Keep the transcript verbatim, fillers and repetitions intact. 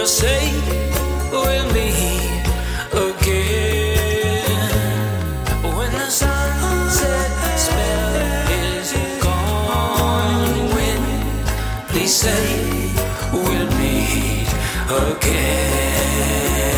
just say we'll meet again. When the sunset spell is gone, when please say we'll meet again.